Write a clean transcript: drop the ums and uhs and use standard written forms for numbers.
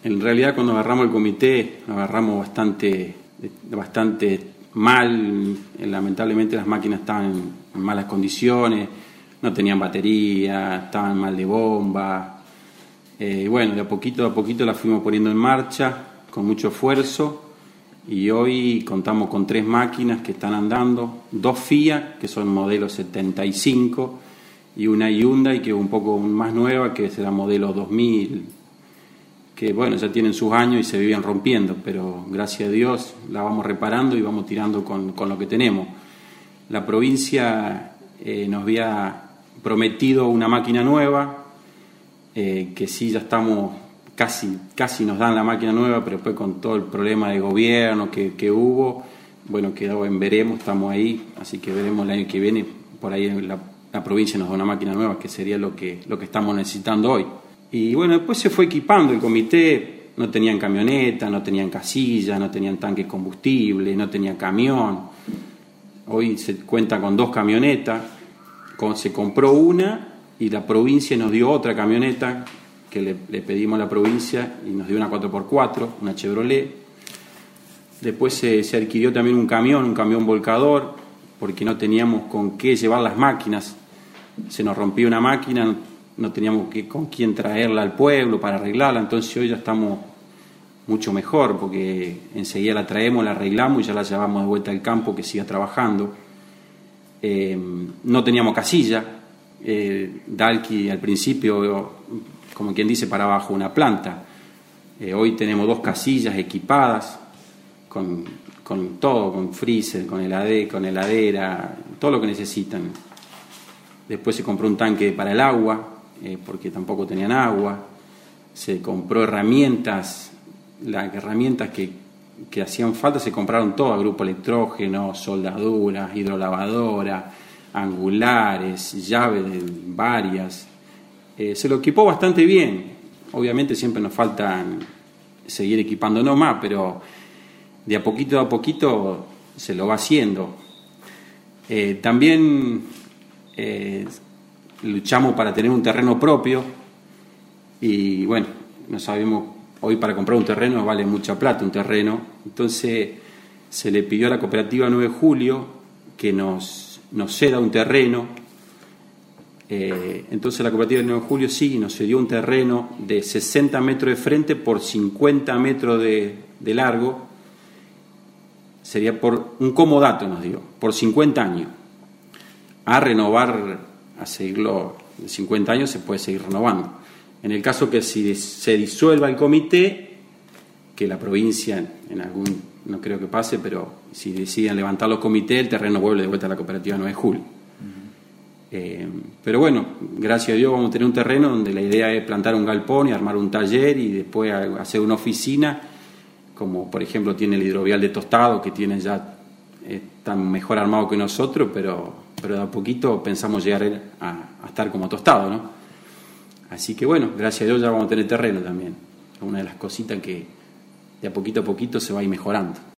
En realidad, cuando agarramos el comité, lo agarramos bastante mal. Lamentablemente las máquinas estaban en malas condiciones, no tenían batería, estaban mal de bomba. Bueno, de a poquito las fuimos poniendo en marcha, con mucho esfuerzo, y hoy contamos con 3 máquinas que están andando, 2 Fiat, que son modelo 75, y una Hyundai, que es un poco más nueva, que es la modelo 2000, que bueno, ya tienen sus años y se vivían rompiendo, pero gracias a Dios la vamos reparando y vamos tirando con lo que tenemos. La provincia nos había prometido una máquina nueva, que sí, ya estamos, casi nos dan la máquina nueva, pero después con todo el problema de gobierno que hubo, bueno, quedó en veremos, estamos ahí, así que veremos el año que viene, por ahí la provincia nos da una máquina nueva, que sería lo que estamos necesitando hoy. Y bueno, después se fue equipando el comité, no tenían camioneta, no tenían casilla, no tenían tanque de combustible, no tenían camión. Hoy se cuenta con 2 camionetas, se compró una y la provincia nos dio otra camioneta que le pedimos a la provincia y nos dio una 4x4, una Chevrolet. Después se adquirió también un camión volcador, porque no teníamos con qué llevar las máquinas. Se nos rompió una máquina, no teníamos con quién traerla al pueblo para arreglarla, entonces hoy ya estamos mucho mejor, porque enseguida la traemos, la arreglamos y ya la llevamos de vuelta al campo que siga trabajando. No teníamos casilla, Dalki al principio, como quien dice, para abajo una planta. Hoy tenemos 2 casillas equipadas con todo, con freezer, con heladera, todo lo que necesitan. Después se compró un tanque para el agua, porque tampoco tenían agua. Se compró herramientas, las herramientas que hacían falta se compraron todas: grupo electrógeno, soldaduras, hidrolavadora, angulares, llaves varias. Se lo equipó bastante bien. Obviamente siempre nos faltan seguir equipándonos más, pero de a poquito se lo va haciendo. También luchamos para tener un terreno propio y bueno, no sabemos, hoy para comprar un terreno vale mucha plata un terreno, entonces se le pidió a la cooperativa 9 de Julio que nos ceda un terreno. Entonces la cooperativa 9 de Julio sí nos cedió un terreno de 60 metros de frente por 50 metros de largo. Sería por un comodato, nos dio, por 50 años. A renovar, a seguirlo, de 50 años se puede seguir renovando. En el caso que si se disuelva el comité, que la provincia no creo que pase, pero si deciden levantar los comités, el terreno vuelve de vuelta a la cooperativa 9 de Julio. Pero bueno, gracias a Dios vamos a tener un terreno donde la idea es plantar un galpón y armar un taller y después hacer una oficina, como por ejemplo tiene el hidrovial de Tostado, que tiene ya, tan mejor armado que nosotros, pero de a poquito pensamos llegar a estar como Tostado, ¿no? Así que bueno, gracias a Dios ya vamos a tener terreno también. Es una de las cositas que de a poquito se va a ir mejorando.